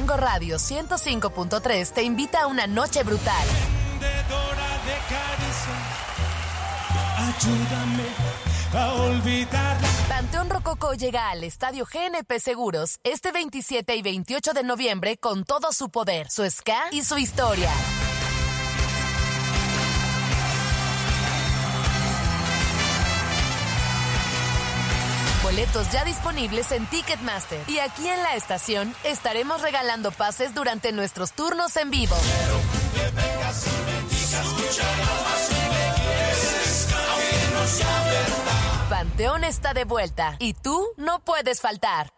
Chilango Radio 105.3 te invita a una noche brutal. Vendedora de caricias, ayúdame a olvidarla. Panteón Rococó llega al Estadio GNP Seguros este 27 y 28 de noviembre con todo su poder, su ska y su historia. Boletos ya disponibles en Ticketmaster. Y aquí en la estación estaremos regalando pases durante nuestros turnos en vivo. Quiero que vengas y me digas, escucha la más si me quieres, aunque no sea verdad. Panteón está de vuelta y tú no puedes faltar.